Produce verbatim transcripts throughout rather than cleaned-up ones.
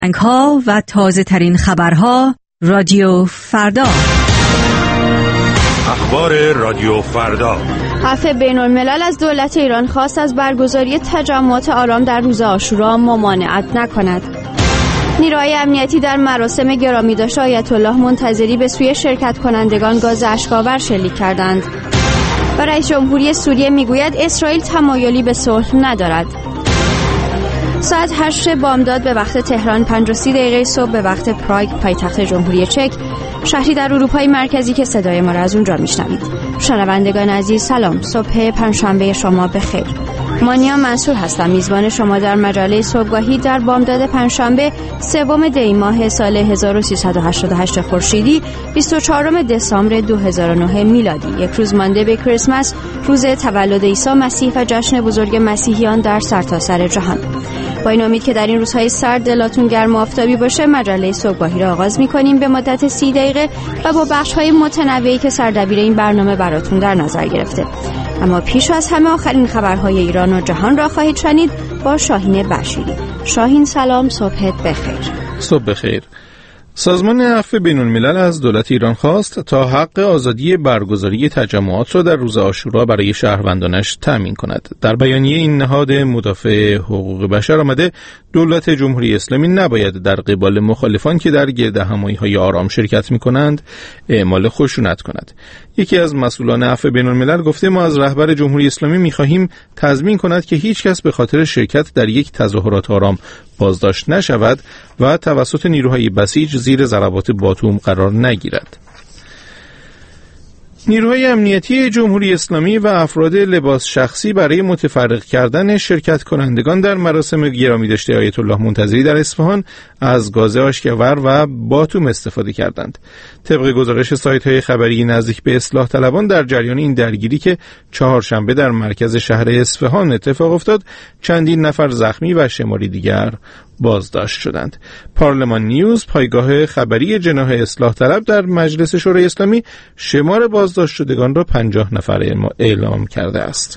ها و تازه ترین خبرها رادیو فردا. اخبار رادیو فردا. عفو بین الملل از دولت ایران خواست از برگزاری تجمعات آرام در روز عاشورا ممانعت نکند. نیروهای امنیتی در مراسم گرامی داشت آیت الله منتظری به سوی شرکت کنندگان گاز اشک‌آور شلیک کردند. و رئیس جمهوری سوریه میگوید اسرائیل تمایلی به صلح ندارد. ساعت هشت بامداد به وقت تهران، پنج و سی دقیقه صبح به وقت پراگ، پایتخت جمهوری چک، شهری در اروپای مرکزی که صدای ما را از اونجا میشنوید. شنوندگان عزیز سلام، صبح پنجشنبه شما بخیر. مانیا منصور هستم، میزبان شما در مجله صبحگاهی در بامداد پنجشنبه سوم دی ماه سال هزار و سیصد و هشتاد و هشت خورشیدی، بیست و چهارم دسامبر دو هزار و نه میلادی. یک روز مانده به کریسمس، روز تولد عیسی مسیح و جشن بزرگ مسیحیان در سرتاسر جهان. با این امید که در این روزهای سرد دلاتون گرم و آفتابی باشه، مجله صبحگاهی را آغاز می‌کنیم به مدت سی دقیقه و با بخش‌های متنوعی که سردبیر این برنامه براتون در نظر گرفته. اما پیش از همه آخرین خبرهای ایران و جهان را خواهید شنید با شاهین بشیری. شاهین سلام، صبحت بخیر. صبح بخیر. سازمان عفو بین الملل از دولت ایران خواست تا حق آزادی برگزاری تجمعات را در روز عاشورا برای شهروندانش تأمین کند. در بیانیه این نهاد مدافع حقوق بشر آمده دولت جمهوری اسلامی نباید در قبال مخالفان که در گردهمایی‌های آرام شرکت می‌کنند اعمال خشونت کند. یکی از مسئولان عفو بین الملل گفته ما از رهبر جمهوری اسلامی می‌خواهیم تضمین کند که هیچ کس به خاطر شرکت در یک تظاهرات آرام بازداشت نشود و توسط نیروهای بسیج زیر ضربات باتوم قرار نگیرد. نیروهای امنیتی جمهوری اسلامی و افراد لباس شخصی برای متفرق کردن شرکت کنندگان در مراسم گرامی داشته آیت الله منتظری در اصفهان از گاز آشک‌آور و باتوم استفاده کردند. طبق گزارش سایت‌های خبری نزدیک به اصلاح طلبان، در جریان این درگیری که چهارشنبه در مرکز شهر اصفهان اتفاق افتاد، چندین نفر زخمی و شماری دیگر بازداشت شدند. پارلمان نیوز، پایگاه خبری جناح اصلاح طلب، در مجلس شورای اسلامی شمار بازداشت شدگان را پنجاه نفر اعلام کرده است.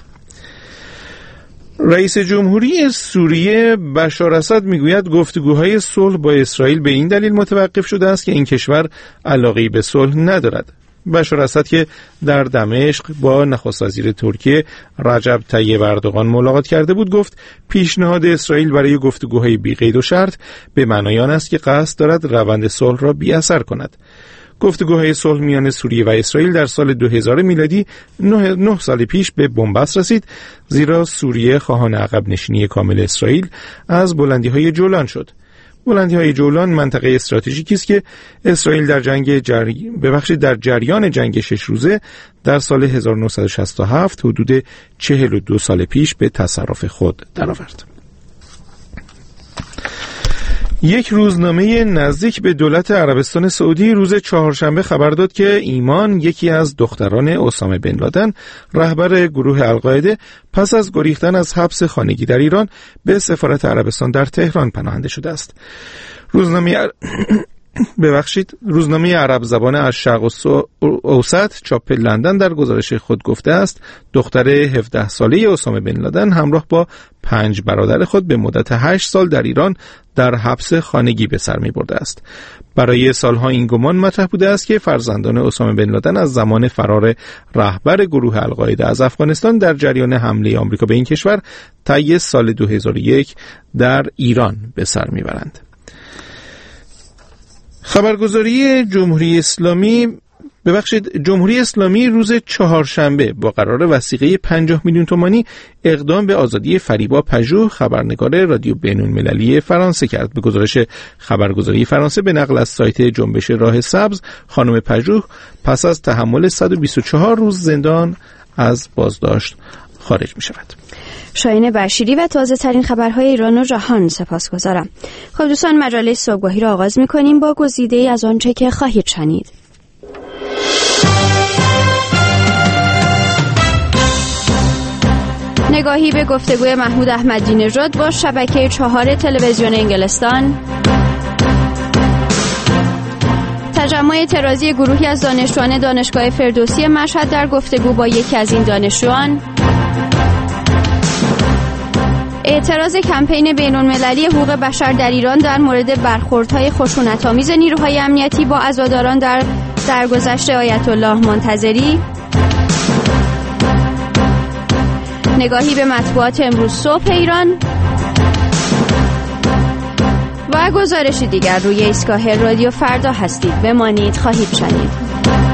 رئیس جمهوری سوریه بشار اسد میگوید گفتگوهای صلح با اسرائیل به این دلیل متوقف شده است که این کشور علاقه‌ای به صلح ندارد. بشار اسد که در دمشق با نخست وزیر ترکیه رجب طیب اردوغان ملاقات کرده بود، گفت پیشنهاد اسرائیل برای گفتگوهای بی قید و شرط به معنای آن است که قصد دارد روند صلح را بی اثر کند. گفتگوهای صلح میان سوریه و اسرائیل در سال دو هزار میلادی نه, نه سال پیش به بنبست رسید، زیرا سوریه خواهان عقب نشینی کامل اسرائیل از بلندی‌های جولان شد. بلندی‌های جولان منطقه استراتژیکی است که اسرائیل در جنگ جری... ببخشید در جریان جنگ شش روزه در سال هزار و نهصد و شصت و هفت حدود چهل و دو سال پیش به تصرف خود درآورد. یک روزنامه نزدیک به دولت عربستان سعودی روز چهارشنبه خبر داد که ایمان، یکی از دختران اسامه بن لادن، رهبر گروه القاعده، پس از گریختن از حبس خانگی در ایران به سفارت عربستان در تهران پناهنده شده است. روزنامه عر... ببخشید روزنامه عرب زبان از شرق اوسط چاپ لندن در گزارش خود گفته است دختر هفده ساله اسامه بن لادن همراه با پنج برادر خود به مدت هشت سال در ایران در حبس خانگی به سر می برده است. برای سالها این گمان مطرح بوده است که فرزندان اسامه بن لادن از زمان فرار رهبر گروه القاعده از افغانستان در جریان حمله آمریکا به این کشور طی سال دو هزار و یک در ایران به سر می برند. خبرگزاری جمهوری اسلامی ببخشید جمهوری اسلامی روز چهارشنبه با قرار وثیقه پنجاه میلیون تومانی اقدام به آزادی فریبا پژوه، خبرنگار رادیو بین‌المللی فرانسه کرد. به گزارش خبرگزاری فرانسه به نقل از سایت جنبش راه سبز، خانم پژوه پس از تحمل صد و بیست و چهار روز زندان از بازداشت خارج می شود. شاهین بشیری و تازه ترین خبرهای ایران و جهان سپاسگزارم. خب دوستان، مجله صبحگاهی را آغاز می کنیم با گزیده‌ای از آنچه که خواهید شنید. نگاهی به گفتگوی محمود احمدی نژاد با شبکه چهار تلویزیون انگلستان. تجمع اعتراضی گروهی از دانشجویان دانشگاه فردوسی مشهد در گفتگو با یکی از این دانشجویان. اعتراض کمپین بین‌المللی حقوق بشر در ایران در مورد برخوردهای خشونت‌آمیز نیروهای امنیتی با عزاداران در درگذشت آیت الله منتظری. نگاهی به مطبوعات امروز صبح ایران و گزارشی دیگر. روی ایستگاه رادیو فردا هستید، بمانید، خواهید شنید.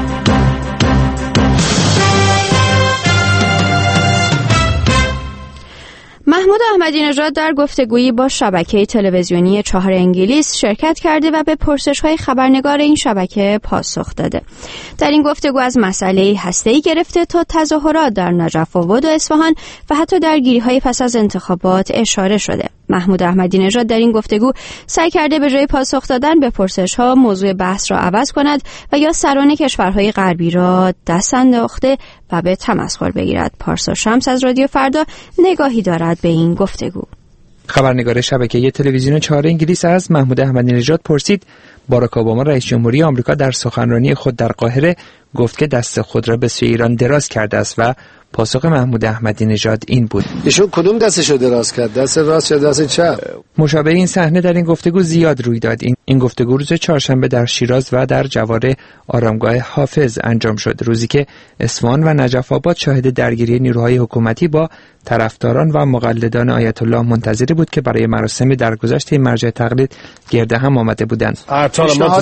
محمود احمدی نژاد در گفتگویی با شبکه تلویزیونی چهار انگلیس شرکت کرده و به پرسش‌های خبرنگار این شبکه پاسخ داده. در این گفتگو از مسئله هسته‌ای گرفته تا تظاهرات در نجف آباد و اصفهان و حتی درگیری‌های پس از انتخابات اشاره شده. محمود احمدی نژاد در این گفتگو سعی کرده به جای پاسخ دادن به پرسش‌ها موضوع بحث را عوض کند و یا سران کشورهای غربی را دست انداخته و به تمسخر بگیرد. پارسا شمس از رادیو فردا نگاهی دارد به این گفتگو. خبرنگار شبکه تلویزیون چهار انگلیس از محمود احمدی نژاد پرسید باراک اوباما رئیس جمهوری آمریکا در سخنرانی خود در قاهره گفت که دست خود را به سوی ایران دراز کرده است و پاسخ محمود احمدی نژاد این بود: ایشون کدوم دستشو دراز کرد؟ دست راست یا دست چپ؟ مشابه این صحنه در این گفتگو زیاد روی داد. این این گفتگو روز چهارشنبه در شیراز و در جوار آرامگاه حافظ انجام شد، روزی که اصفهان و نجف آباد شاهد درگیری نیروهای حکومتی با طرفداران و مقلدان آیت الله منتظری بود که برای مراسم درگذشت این مرجع تقلید گرد هم آمده بودند. آیت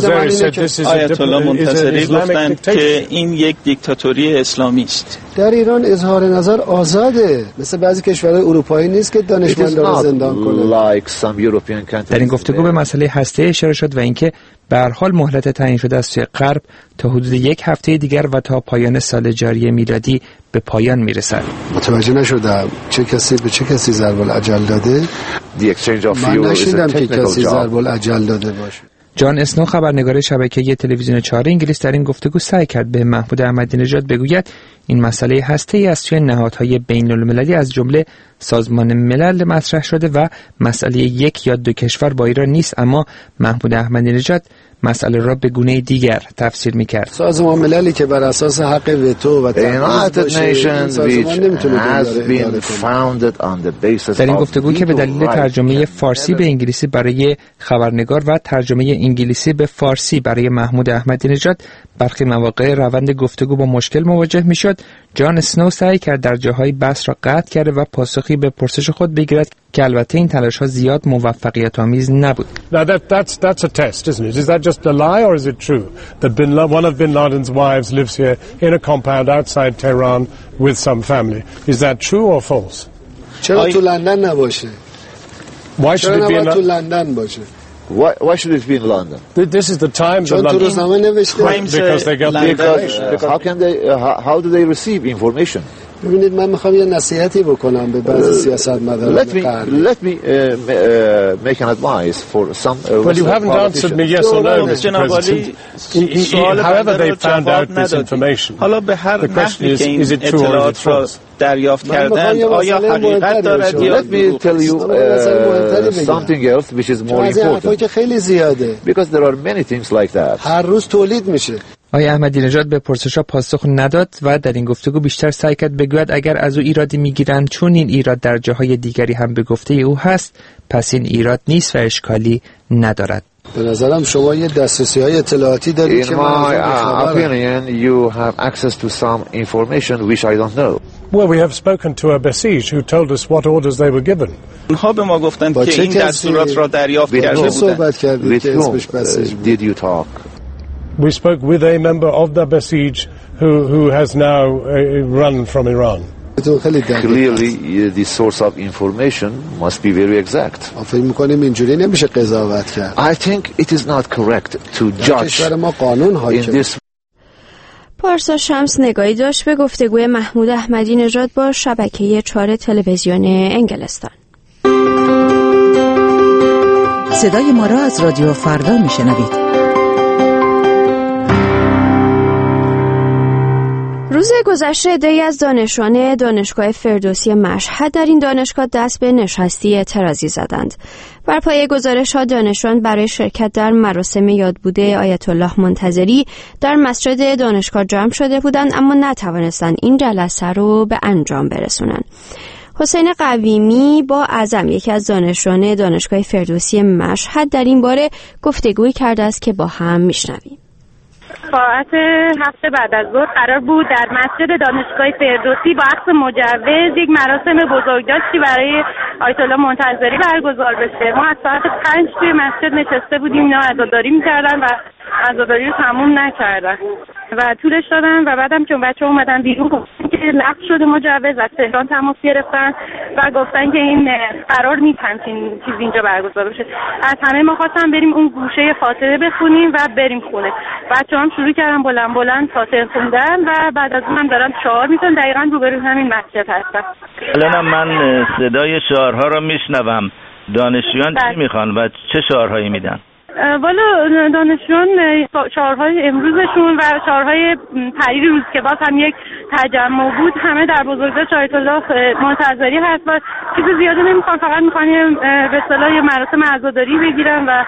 الله منتظری گفتند که این یک دیکتاتوری اسلامی است. در ایران اظهار نظر آزاده، مثل بعضی کشورهای اروپایی نیست که دانشمندان را زندان کنه. در این گفتگو به مسئله هسته اشاره شد و اینکه به هر حال مهلت تعیین شده است سوی غرب تا حدود یک هفته دیگر و تا پایان سال جاری میلادی به پایان میرسد. متوجه نشدم چه کسی به چه کسی ضرب الاجل داده؟ من نشیدم که کسی ضرب الاجل داده باشه. جان اسنو خبرنگار شبکه تلویزیون چهار انگلیس در این گفتگو سعی کرد به محمود احمدی نژاد بگوید این مسئله هسته‌ای از سوی نهادهای بین‌المللی از جمله سازمان ملل مطرح شده و مسئله یک یا دو کشور با ایران نیست، اما محمود احمدی نژاد مسئله را به گونه دیگر تفسیر می‌کرد. سازمان مللی که بر اساس حق وتو و در این گفتگو که به دلیل ترجمه فارسی به انگلیسی برای خبرنگار و ترجمه انگلیسی به فارسی برای محمود احمدی نژاد برخی مواقع روند گفتگو با مشکل مواجه می‌شد، جان اسنو سعی کرد در جاهای بحث را قطع کرده و پاسخی به پرسش خود بگیرد که البته این تلاش‌ها زیاد موفقیت آمیز نبود. Now that that's that's a test, isn't it? Is that just a lie or is it true that bin one of bin Laden's wives lives here in a compound outside Tehran with some family? Is that true or false? چرا تو لندن نباشه؟ Why should it be in تو لندن باشه؟ Why, why should it be in London? This is the time چون تو روزنامه نوشته. Because they get because, how can they uh, how, how do they receive information? ببینید من میخوام یه نصیحتی بکنم به بعضی سیاستمداران. Let me let me uh, uh, make an advice for some. Uh, well, you haven't answered me yes or no, Mister President. However they found out this information. حالا به هر نحوی که این اطلاعات را دریافت کردند آیا حقیقت دارد یا Let me tell you uh, something else which is more important. که خیلی زیاده. Because there are many things like that. هر روز تولید میشه. آقای احمدی نژاد به پرسش‌ها پاسخ نداد و در این گفتگو بیشتر سعی کرد بگوید اگر از او ایرادی میگیرند چون این ایراد در جاهای دیگری هم به گفته او هست پس این ایراد نیست و اشکالی ندارد. به نظرم شما یه دسترسی‌های اطلاعاتی دارید که my uh, opinion you have access to some information which I don't know. Well, we have spoken to a Basij who told us what orders they were given. اونها به ما گفتند که این دستورات را دریافت کرده بودند. صحبت کردید که اسمش بسیج بود. Did you talk? We spoke with a member of the Basij who who has now uh, run from Iran. Clearly the source of information must be very exact. فکر می‌کنیم اینجوری نمیشه قضاوت کرد. I think it is not correct to judge. کشور ما قانون حاکمه. پارسا شمس نگاهی داشت به گفتگوی محمود احمدی نژاد با شبکه چهار تلویزیون انگلستان. صدای ما را از رادیو فردا میشنوید. روز گذشته عده‌ای از دانشجویان دانشگاه فردوسی مشهد در این دانشگاه دست به نشستی اعتراضی زدند. بر پایه گزارش‌ها دانشجویان برای شرکت در مراسم یادبوده آیت الله منتظری در مسجد دانشگاه جمع شده بودند اما نتوانستند این جلسه رو به انجام برسونند. حسین قویمی با اعظم، یکی از دانشجویان دانشگاه فردوسی مشهد، در این باره گفتگویی کرده است که با هم میشنویم. ساعت هفت بعد از ظهر قرار بود در مسجد دانشگاه فردوسی با اخذ مجوز یک مراسم بزرگداشتی برای آیت الله منتظری برگزار بشه. ما از ساعت پنج توی مسجد نشسته بودیم، اینا عزاداری میکردن و عزاداری رو تموم نکردن و طولش دادن و بعدم که بچه ها اومدن بیرون گفتن که لغو شده مجوز، از تهران تماس گرفتن و گفتن که این قرار نیست همچین چیز اینجا برگزار بشه. از همه ما خواستن بریم اون گوشه فاتحه بخونیم و بریم خونه. بچه هم شروع کردن بلند بلند فاتحه خوندن و بعد از اون هم دارن شعار میزنن. دقیقاً روبروی همین مسجد هستم. الان من صدای شعارها رو میشنوم. دانشجویان چی میخوان و چه شعارهایی میدن؟ والا دانشجویان شعارهای امروزشون و شعارهای پریری روز که باز هم یک تجمع بود همه در بزرگداشت آیت الله منتظری هست و چیز زیادی نمیخوان، فقط میخوان به اصطلاح یه مراسم عزاداری بگیرن و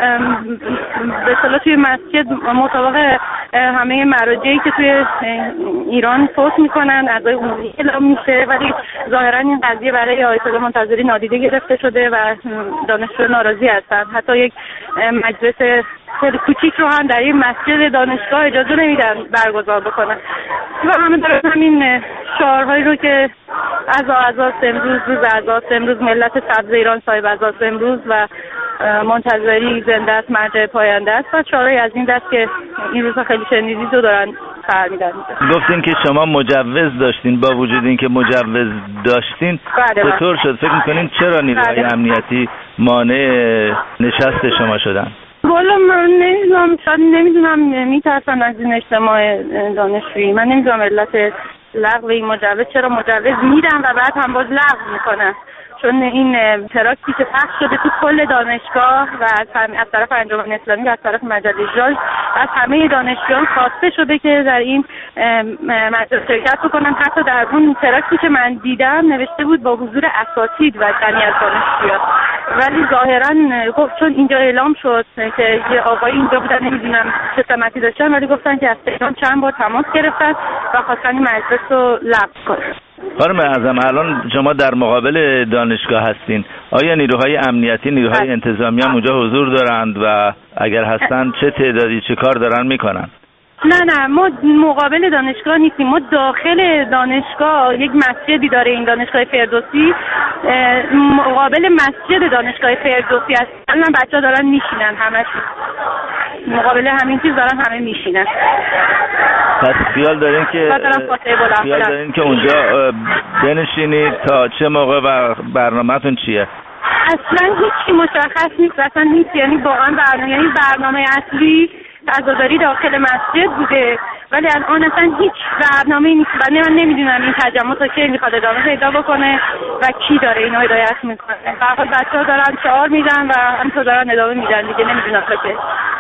به اصطلاح توی مسجد مطابق همه مراجعی که توی ایران فوت میکنن اعضای عمومی اعلام میشه، ولی ظاهرا این قضیه برای آیت الله منتظری نادیده گرفته شده و دانشجو ناراضی هستن. حتی یک مجلس خیلی کوچیک رو هم در این مسجد دانشگاه اجازه نمیدن برگزار بکنن و همه دارن همین شعارهایی رو که از عزاست امروز، روز عزاست امروز، ملت سبز ایران صاحب عزاست امروز و منتظری زنده است، مرجع پاینده است و شعارهایی از این دست که این روزها خیلی شنیدید رو دارن فرمیدن. گفتین که شما مجوز داشتین، با وجود این که مجوز داشتین چطور شد؟ فکر میکنین چرا نیروهای امنیتی مانع نشست شما شدن؟ والا من نمیدونم، شاید نمیدونم، میترسن از این اجتماع دانشجویی. من نمیدونم علت لغو این مجوز، چرا مجوز میدن و بعد هم باز لغو میکنن، چون این تراکتی که پخش شده تو کل دانشگاه و از, از طرف انجمن اسلامی و از طرف مجله ژاژ از همه دانشجویان خواسته شده که در این مجلس شرکت بکنن. حتی در اون تراکتی که من دیدم نوشته بود با حضور اساتید و تنی از دانشجویان، ولی ظاهرا چون اینجا اعلام شد که یه آقای اینجا بودن، نمیدونم چه سمتی داشتن، ولی گفتن که از تهران چند بار تماس گرفتن و خواستن این مجلس رو لغو کنن. خانم اعظم، الان شما در مقابل دانشگاه هستین، آیا نیروهای امنیتی، نیروهای انتظامی هم اونجا حضور دارند و اگر هستن چه تعدادی چه کار دارن میکنن؟ نه نه ما مقابل دانشگاه نیستیم، ما داخل دانشگاه یک مسجدی داره این دانشگاه فردوسی، مقابل مسجد دانشگاه فردوسی هست. الان بچه‌ها دارن میشینن، همشون مقابل همین چیز دارن همه میشینن. پس خیال دارین که خیال دارین که اونجا بنشینید تا چه موقع و برنامه‌تون چیه؟ اصلا هیچی مشخص نیست، اصلا نیست، یعنی واقعا برنامه یعنی برنامه اصلی عزاداری داخل مسجد بوده ولی الان اصلا هیچ برنامه‌ای نیست و من نمیدونم این تجمع تا کی میخواد ادامه پیدا بکنه و کی داره اینو هدایت میکنه. فقط بچه‌ها دارن شعار میدن و همینطور دارن ادامه میدن دیگه، نمیدونم تا کی.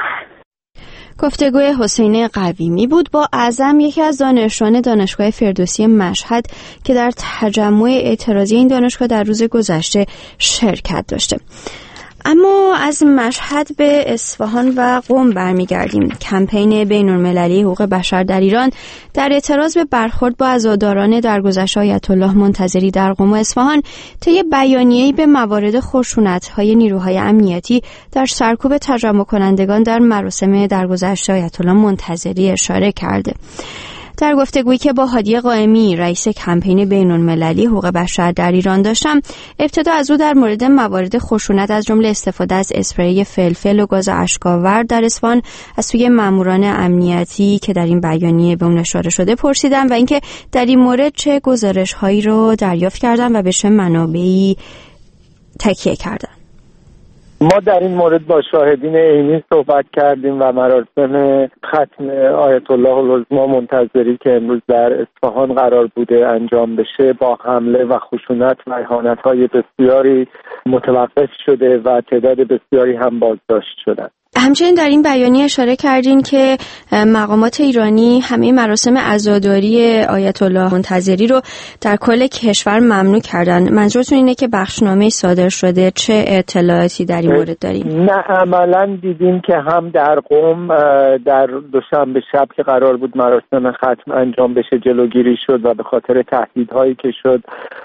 گفتگوی حسین قویمی بود با اعظم، یکی از دانشجویان دانشگاه فردوسی مشهد که در تجمع اعتراضی این دانشگاه در روز گذشته شرکت داشته. اما از مشهد به اصفهان و قم برمیگردیم. کمپین بین‌المللی حقوق بشر در ایران در اعتراض به برخورد با عزاداران درگذشت آیت الله منتظری در قم و اصفهان طی بیانیه‌ای به موارد خشونت‌های نیروهای امنیتی در سرکوب تجمع کنندگان در مراسم درگذشت آیت الله منتظری اشاره کرده. در گفتگویی که با هادی قائمی رئیس کمپین بین‌المللی حقوق بشر در ایران داشتم، ابتدا از او در مورد موارد خشونت از جمله استفاده از اسپری فلفل و گاز اشک‌آور در اصفهان از سوی ماموران امنیتی که در این بیانیه به اون اشاره شده پرسیدم و اینکه در این مورد چه گزارش‌هایی رو دریافت کردن و به چه منابعی تکیه کردن. ما در این مورد با شاهدین عینی صحبت کردیم و مراسم ختم آیت الله العظما منتظری که امروز در اصفهان قرار بوده انجام بشه با حمله و خشونت و اهانت‌های بسیاری متوقف شده و تعداد بسیاری هم بازداشت شدند. همچنین در این بیانیه اشاره کردین که مقامات ایرانی همه مراسم عزاداری آیت الله منتظری رو در کل کشور ممنوع کردن. منظورتون اینه که بخشنامه صادر شده؟ چه اطلاعاتی در این مورد داریم؟ نه، عملاً دیدیم که هم در قم در دوشنبه شب که قرار بود مراسم ختم انجام بشه جلوگیری شد و به خاطر تهدیدهایی که شد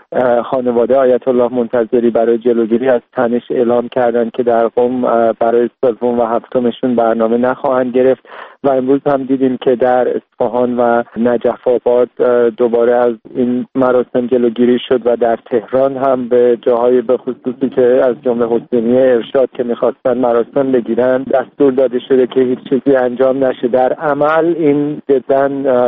خانواده آیت الله منتظری برای جلوگیری از تنش اعلام کردند که در قم برای سوم و هفتمشون برنامه نخواهند گرفت و امروز هم دیدیم که در اصفهان و نجف آباد دوباره از این مراسم جلوگیری شد و در تهران هم به جاهای به خصوصی که از جمله حسینیه ارشاد که می‌خواستن مراسم بگیرن دستور داده شده که هیچ چیزی انجام نشه. در عمل این جداً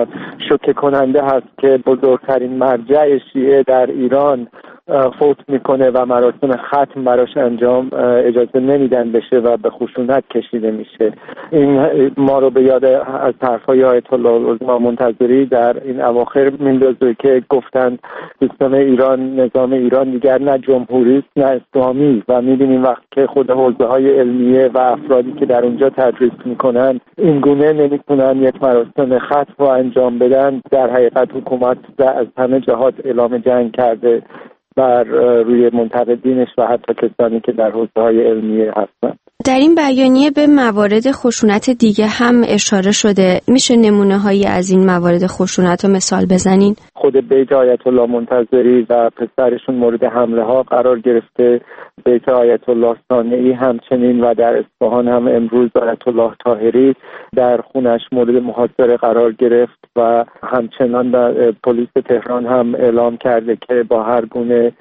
شوکه کننده هست که بزرگترین مرجع شیعه در ایران فوت میکنه و مراسم ختم براش انجام اجازه نمیدن بشه و به خشونت کشیده میشه. این ما رو به یاد از طرفای آیت الله العظما منتظری در این اواخر میندازه که گفتند سیستم ایران، نظام ایران دیگر نه جمهوری است نه اسلامی و میبینیم وقتی که خود حوزه‌های علمیه و افرادی که در اونجا تدریس میکنن این گونه نمیتونن یک مراسم ختم رو انجام بدن. در حقیقت حکومت از همه جهات اعلام جنگ کرده بر روی منتقدینش و حتی کسانی که در حوزه‌های علمیه هستند. در این بیانیه به موارد خشونت دیگه هم اشاره شده. میشه نمونه هایی از این موارد خشونت رو مثال بزنین؟ خود بیت آیت الله منتظری و پسرشون مورد حمله ها قرار گرفته، بیت آیت الله ثانوی همچنین و در اصفهان هم امروز آیت الله طاهری در خونش مورد محاصره قرار گرفت و همچنان پلیس تهران هم اعلام کرده که با هر گونه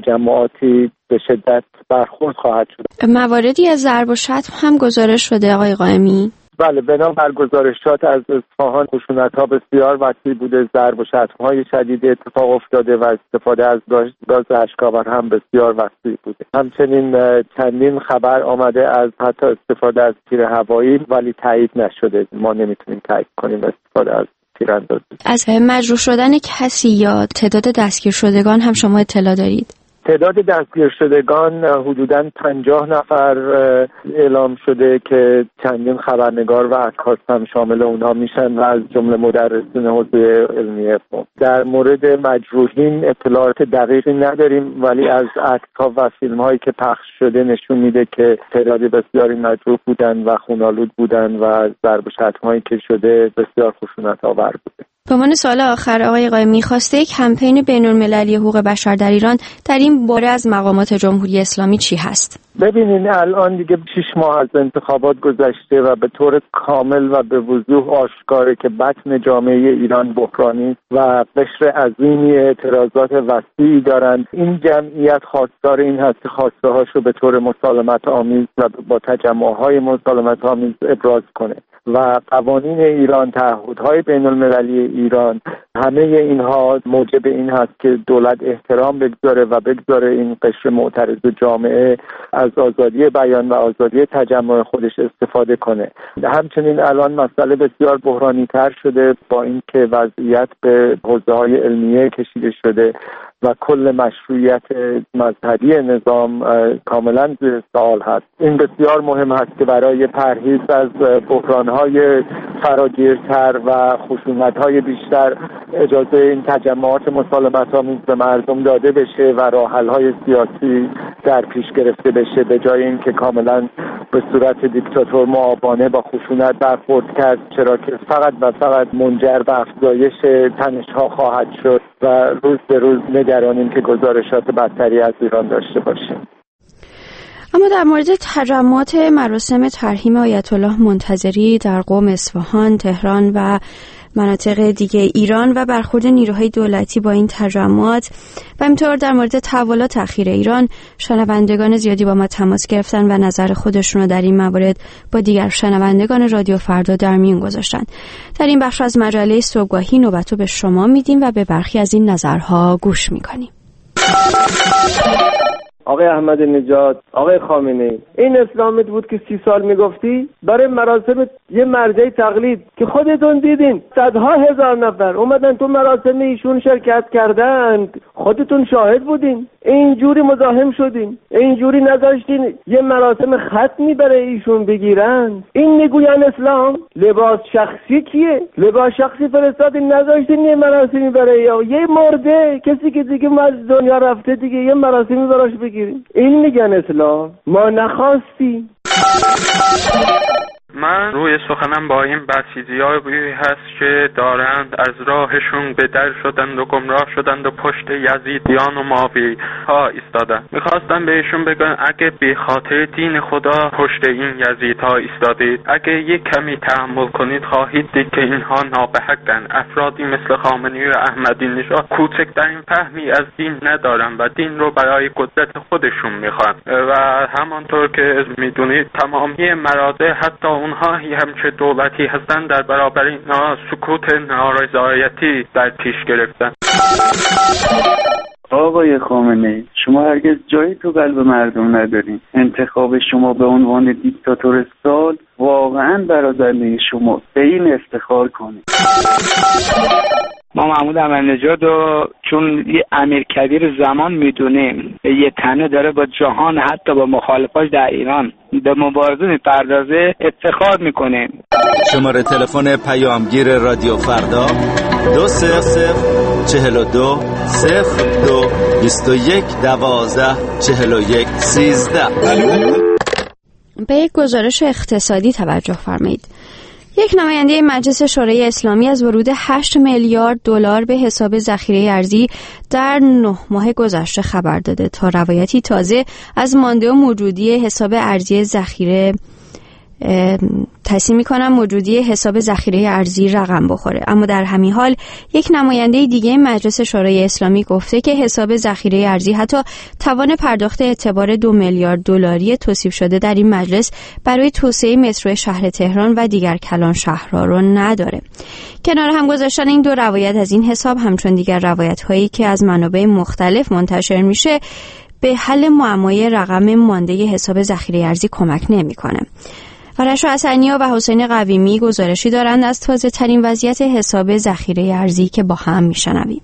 تجمعاتی به شدت برخورد خواهد شد. مواردی از ضرب و شتم هم گزارش شده آقای قائمی؟ بله، بنا بر گزارشات از اصفهان خشونت‌ها بسیار وسیع بوده، ضرب و شتم‌های شدید اتفاق افتاده و استفاده از گاز اشک‌آور هم بسیار وسیع بوده. همچنین چندین خبر آمده از حتی استفاده از تیر هوایی ولی تایید نشده. ما نمیتونیم تایید کنیم استفاده از تیراندازی. از مجروح شدن کسی یا تعداد دستگیر شدگان هم شما اطلاع دارید؟ تعداد دستگیر شدگان حدوداً پنجاه نفر اعلام شده که چندین خبرنگار و عکاس هم شامل اونها میشن و از جمله مدرسین حوزه علمیه. در مورد مجروحین اطلاعات دقیقی نداریم ولی از عکس‌ها و فیلم‌هایی که پخش شده نشون میده که تعداد بسیاری مجروح بودن و خونالود بودن و ضرب و شتم‌هایی که شده بسیار خشونت‌آور بوده. به عنوان سوال آخر آقای قائمی، خواسته کمپین بین‌المللی حقوق بشر در ایران در این باره از مقامات جمهوری اسلامی چی هست؟ ببینین الان دیگه شش ماه از انتخابات گذشته و به طور کامل و به وضوح آشکاره که بطن جامعه ایران بحرانی و قشر عظیمی اعتراضات وسیعی دارند. این جمعیت خواستار این هست که خواسته هاشو به طور مسالمت آمیز و با تجمعهای مسالمت آمیز ابراز کنه و قوانین ایران، تعهدهای بین‌المللی ایران، همه اینها موجب این هست که دولت احترام بگذاره و بگذاره این قشر معترض جامعه از آزادی بیان و آزادی تجمع خودش استفاده کنه. همچنین الان مسئله بسیار بحرانی تر شده با اینکه وضعیت به حوزه‌های علمیه کشیده شده و کل مشروعیت مذهبی نظام کاملا زیر سوال هست. این بسیار مهم هست که برای پرهیز از بحران‌های فراگیرتر و خشونت‌های بیشتر اجازه این تجمعات مسالمت‌آمیز به مردم داده بشه و راه‌حل‌های سیاسی در پیش گرفته بشه به جای اینکه کاملا به صورت دیکتاتور معابانه با خشونت برخورد کرد، چرا که فقط و فقط منجر به افزایش تنش‌ها خواهد شد و روز به روز نگرانیم که گزارشات بدتری از ایران داشته باشیم. اما در مورد تجمعات مراسم ترحیم آیت الله منتظری در قم، اصفهان، تهران و مناطق دیگه ایران و برخورد نیروهای دولتی با این تجمعات و همینطور در مورد تحولات اخیر ایران، شنوندگان زیادی با ما تماس گرفتن و نظر خودشون رو در این موارد با دیگر شنوندگان رادیو فردا در میون گذاشتن. در این بخش از مجله صبحگاهی نوبت رو به شما میدیم و به برخی از این نظرها گوش میکنیم. آقای احمد نژاد، آقای خامنه‌ای، این اسلامت بود که سی سال میگفتی برای مراسم یه مرجع تقلید که خودتون دیدین صدها هزار نفر اومدن تو مراسم ایشون شرکت کردن، خودتون شاهد بودین، اینجوری مزاحم شدین، اینجوری نذاشتین یه مراسم ختمی برای ایشون بگیرن. این میگوین اسلام؟ لباس شخصی کیه؟ لباس شخصی فرستادین نذاشتین یه مراسمی برای یه مرده، کسی که دیگه از دنیا رفته دیگه یه مراسمی براش بگیرین. این میگن اسلام؟ ما نخواستیم. من روی سخنم با این بسیجیایی هست که دارند از راهشون به در شدند و گمراه شدند و پشت یزیدیان و ماوی ها ایستادند. میخواستم بهشون بگم اگه به خاطر دین خدا پشت این یزید ها ایستادید، اگه یک کمی تحمل کنید خواهید دید که اینها نابحقن. افرادی مثل خامنه‌ای و احمدی نژاد کوچکترین فهمی از دین ندارن و دین رو برای قدرت خودشون میخوان و همانطور که میدونید تمامی مراجع حتی اونهایی هم که دولتی هستن در برابر اینا سکوت نارضایتی در پیش گرفتن. آقای خامنه‌ای، شما هرگز جایی تو قلب مردم ندارین. انتخاب شما به عنوان دیکتاتور سال واقعا برادرانه شما به این افتخار کنید. ما محمود احمدی‌نژاد رو چون یه امیر کبیر زمان میدونیم، یه تنه داره با جهان حتی با مخالفاش در ایران به مبارزه میپردازه، افتخار میکنیم. شماره تلفن پیامگیر رادیو فردا دو صفر صفر چهل و دو صفر دو بیست و یک دوازده چهل و یک سیزده. به یک گزارش اقتصادی توجه فرمایید. یک نماینده مجلس شورای اسلامی از ورود هشت میلیارد دلار به حساب ذخیره ارزی در نه ماه گذشته خبر داده تا روایتی تازه از مانده و موجودی حساب ارزی ذخیره تصمیم میکنم موجودی حساب ذخیره ارزی رقم بخوره. اما در همین حال یک نماینده دیگه مجلس شورای اسلامی گفته که حساب ذخیره ارزی حتی توان پرداخت اعتبار دو میلیارد دلاری توصیف شده در این مجلس برای توسعه مترو شهر تهران و دیگر کلان شهرها رو نداره. کنار هم گذاشتن این دو روایت از این حساب همچون دیگر روایت هایی که از منابع مختلف منتشر میشه به حل معمای رقم مانده حساب ذخیره ارزی کمک نمیکنه. فرشا حسنیا و حسین قویمی گزارشی دارند از تازه ترین وضعیت حساب ذخیره ارزی که با هم میشنویم.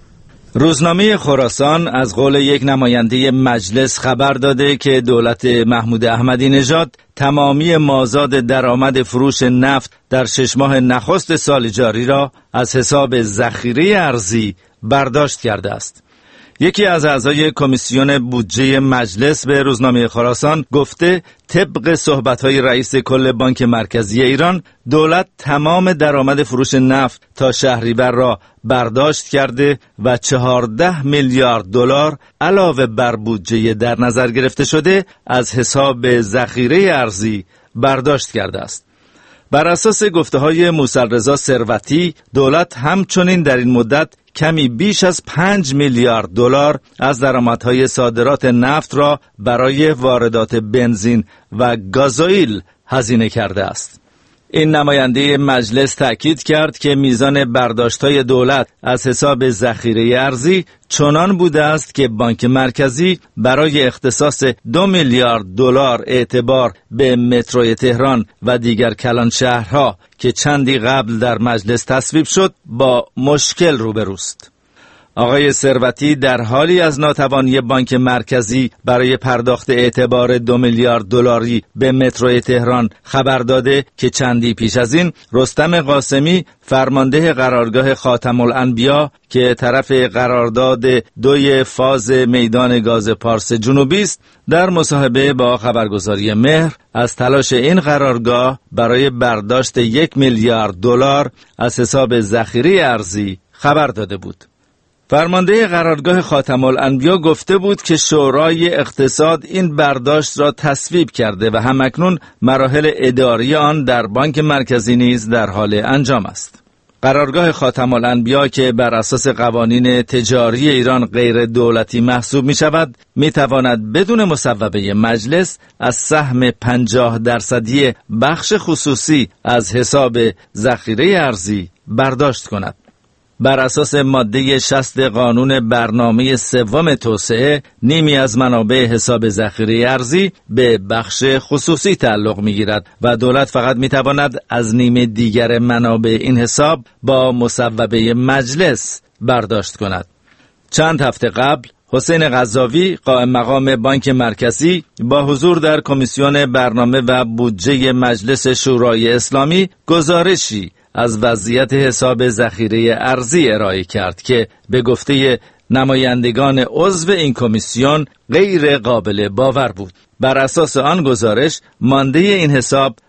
روزنامه خراسان از قول یک نماینده مجلس خبر داده که دولت محمود احمدی نژاد تمامی مازاد درآمد فروش نفت در شش ماه نخست سال جاری را از حساب ذخیره ارزی برداشت کرده است. یکی از اعضای کمیسیون بودجه مجلس به روزنامه خراسان گفته طبق صحبت‌های رئیس کل بانک مرکزی ایران، دولت تمام درآمد فروش نفت تا شهریور را برداشت کرده و چهارده میلیارد دلار علاوه بر بودجه در نظر گرفته شده از حساب ذخیره ارزی برداشت کرده است. بر اساس گفته‌های موسی رضا ثروتی، دولت همچنین در این مدت کمی بیش از پنج میلیارد دلار از درآمدهای صادرات نفت را برای واردات بنزین و گازوئیل هزینه کرده است. این نماینده مجلس تأکید کرد که میزان برداشت‌های دولت از حساب ذخیره ارزی چنان بوده است که بانک مرکزی برای اختصاص دو میلیارد دلار اعتبار به متروی تهران و دیگر کلان شهرها که چندی قبل در مجلس تصویب شد با مشکل روبروست. آقای ثروتی در حالی از ناتوانی بانک مرکزی برای پرداخت اعتبار دو میلیارد دلاری به متروی تهران خبر داده که چندی پیش از این رستم قاسمی فرمانده قرارگاه خاتم الانبیا که طرف قرارداد دوی فاز میدان گاز پارس جنوبی است، در مصاحبه با خبرگزاری مهر از تلاش این قرارگاه برای برداشت یک میلیارد دلار از حساب ذخیره ارزی خبر داده بود. فرمانده قرارگاه خاتم الانبیا گفته بود که شورای اقتصاد این برداشت را تصویب کرده و همکنون مراحل اداری آن در بانک مرکزی نیز در حال انجام است. قرارگاه خاتم الانبیا که بر اساس قوانین تجاری ایران غیر دولتی محسوب می شود، می تواند بدون مصوبه مجلس از سهم پنجاه درصدی بخش خصوصی از حساب ذخیره ارزی برداشت کند. بر اساس ماده شصت قانون برنامه سوم توسعه، نیمی از منابع حساب ذخیره ارزی به بخش خصوصی تعلق می‌گیرد و دولت فقط می‌تواند از نیمه دیگر منابع این حساب با مصوبه مجلس برداشت کند. چند هفته قبل حسین قزاوی قائم مقام بانک مرکزی با حضور در کمیسیون برنامه و بودجه مجلس شورای اسلامی گزارشی از وضعیت حساب ذخیره ارزی ارائه کرد که به گفته نمایندگان عضو این کمیسیون غیر قابل باور بود. بر اساس آن گزارش مانده این حساب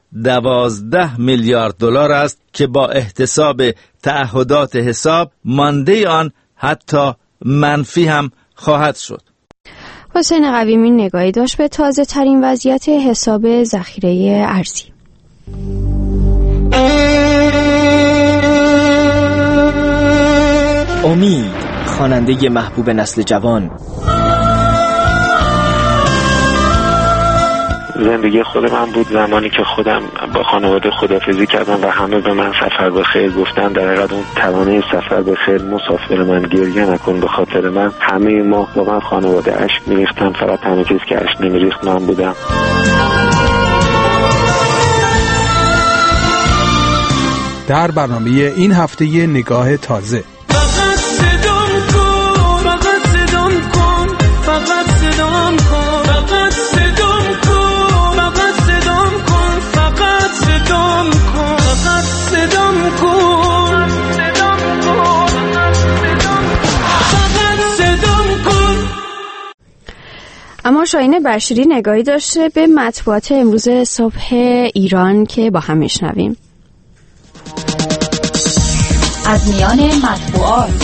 دوازده میلیارد دلار است که با احتساب تعهدات حساب مانده آن حتی منفی هم خواهد شد. حسین قویمی نگاهی داشت به تازه ترین وضعیت حساب ذخیره ارزی. امید، خواننده محبوب نسل جوان. زندگی خود من بود زمانی که خودم با خانواده خدافظی کردم و همه به من سفر بخیر گفتن. در حقیقت اون توانه سفر بخیر مسافر من گریه نکن به خاطر من. همه ما با من خانواده اشک میریختن، فقط تنها کسی که اشک نمیریخت من بودم. در برنامه این هفته نگاه تازه اما شاهین بشیری نگاهی داشته به مطبوعات امروز صبح ایران که با هم میشنویم. از میان مطبوعات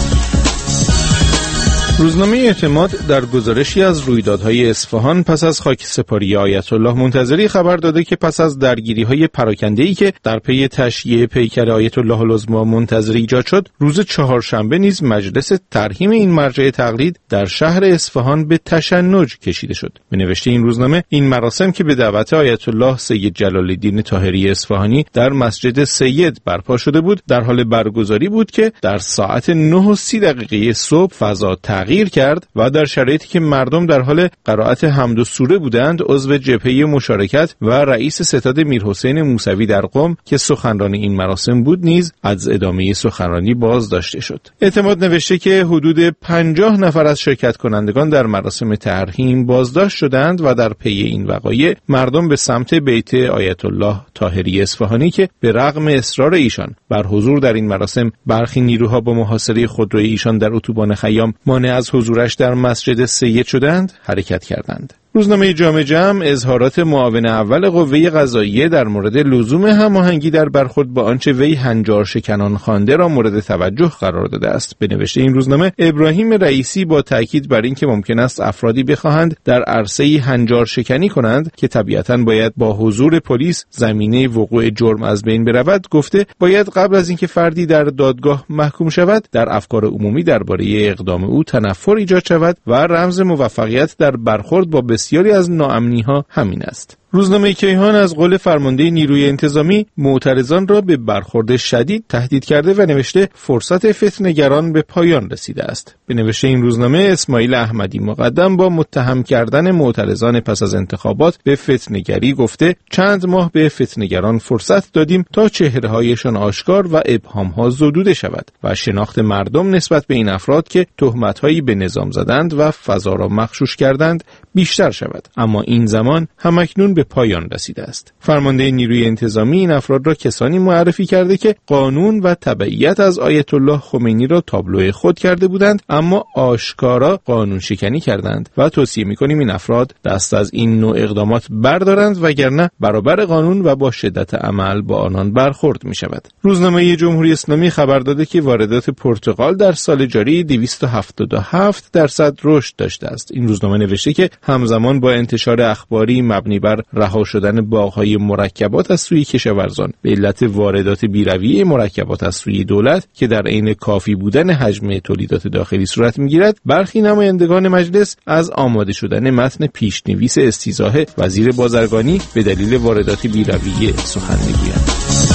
روزنامه اعتماد در گزارشی از رویدادهای اصفهان پس از خاکسپاری آیت الله منتظری خبر داده که پس از درگیری‌های پراکنده‌ای که در پی تشییع پیکر آیت الله العظمی منتظری ایجاد شد، روز چهارشنبه نیز مجلس ترحیم این مرجع تقلید در شهر اصفهان به تشنج کشیده شد. به نوشته این روزنامه، این مراسم که به دعوت آیت الله سید جلال الدین طاهری اصفهانی در مسجد سید برپا شده بود، در حال برگزاری بود که در ساعت نه و سی دقیقه صبح فضا تغییر کرد و در شرایطی که مردم در حال قرائت حمد و سوره بودند، عضو جبهه مشارکت و رئیس ستاد میرحسین موسوی در قم که سخنران این مراسم بود نیز از ادامه سخنرانی بازداشته شد. اعتماد نوشته که حدود پنجاه نفر از شرکت کنندگان در مراسم ترحیم بازداشت شدند و در پی این وقایع مردم به سمت بیت آیت الله طاهری اصفهانی که به رغم اصرار ایشان بر حضور در این مراسم برخی نیروها با محاصره خودروی ایشان در اتوبان خیام مانع از حضورش در مسجد سید شدند حرکت کردند. روزنامه جامع جمع اظهارات معاون اول قوه قضاییه در مورد لزوم هماهنگی در برخورد با آنچه وی هنجار شکنان خوانده را مورد توجه قرار داده است. به نوشته این روزنامه، ابراهیم رئیسی با تاکید بر اینکه ممکن است افرادی بخواهند در عرصه‌ای هنجار شکنی کنند که طبیعتاً باید با حضور پلیس زمینه وقوع جرم از بین برود، گفته باید قبل از اینکه فردی در دادگاه محکوم شود در افکار عمومی درباره اقدام او تنفر ایجاد شود و رمز موفقیت در برخورد با بسیاری از ناامنی‌ها همین است. روزنامه کیهان از قول فرمانده نیروی انتظامی معترضان را به برخورد شدید تهدید کرده و نوشته فرصت فتنه‌گران به پایان رسیده است. به نوشته این روزنامه، اسماعیل احمدی مقدم با متهم کردن معترضان پس از انتخابات به فتنه‌گری گفته چند ماه به فتنه‌گران فرصت دادیم تا چهره‌هایشان آشکار و ابهام‌ها زدوده شود و شناخت مردم نسبت به این افراد که تهمت‌هایی به نظام زدند و فضا را مغشوش کردند بیشتر شود، اما این زمان همکنون به پایان رسیده است. فرمانده نیروی انتظامی این افراد را کسانی معرفی کرده که قانون و تبعیت از آیت الله خمینی را تابلو خود کرده بودند اما آشکارا قانون شکنی کردند و توصیه می‌کنیم این افراد دست از این نوع اقدامات بردارند وگرنه برابر قانون و با شدت عمل با آنان برخورد می‌شود. روزنامه جمهوری اسلامی خبر داده که واردات پرتقال در سال جاری دویست و هفتاد و هفت درصد رشد داشته است. این روزنامه نوشته که همزمان با انتشار اخباری مبنی بر رها شدن باغ‌های مرکبات از سوی کشاورزان به علت واردات بی‌رویه مرکبات از سوی دولت که در عین کافی بودن حجم تولیدات داخلی صورت می‌گیرد، برخی نمایندگان مجلس از آماده شدن متن پیش‌نویس استیضاح وزیر بازرگانی به دلیل واردات بی‌رویه سخن می‌گویند.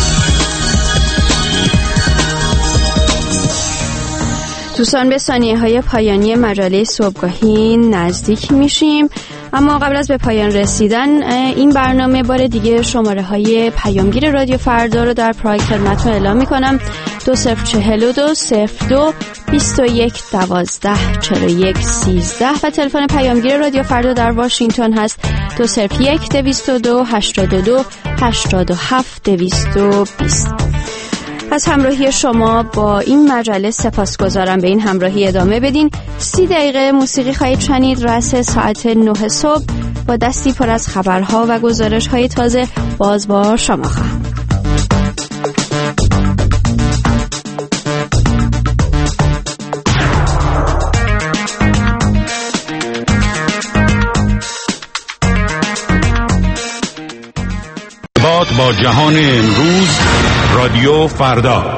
دوستان، به ثانیه‌های پایانی مجله صبحگاهی نزدیک میشیم، اما قبل از به پایان رسیدن این برنامه بار دیگه شماره های پیامگیر رادیو فردا رو در پراگ خدمتتون اعلام میکنم. دو صفر چهل و دو صفر دو بیست و یک دوازده چهل و یک سیزده و تلفن پیامگیر رادیو فردا در واشنگتن هست دو صفر یک دویست و دو هشتاد و دو هشتاد و هفت دویست و بیست. از همراهی شما با این مجله سپاسگزارم. به این همراهی ادامه بدین. سی دقیقه موسیقی خواهید شنید رأس ساعت نه صبح با دستی پر از خبرها و گزارش‌های تازه باز با شما خواهم. با جهان امروز رادیو فردا.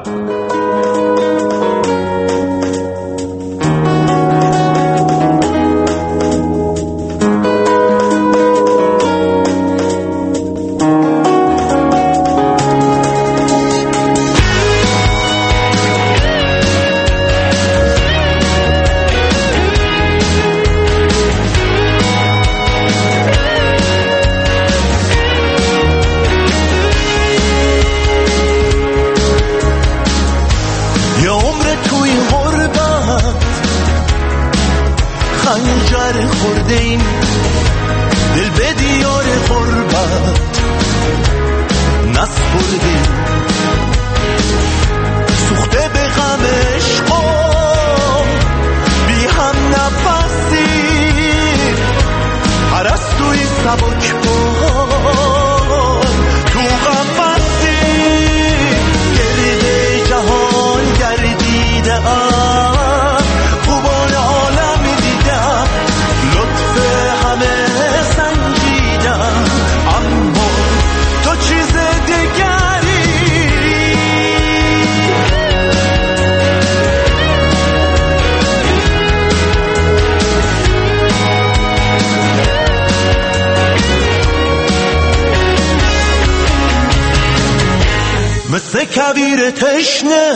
مثل کویر تشنه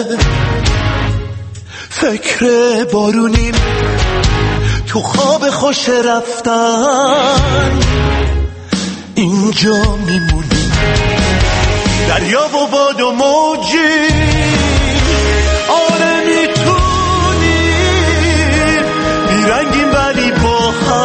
فکر بارونیم تو خواب خوش رفتن اینجا میمونیم دریا و باد و موجی آره میتونیم بیرنگیم ولی با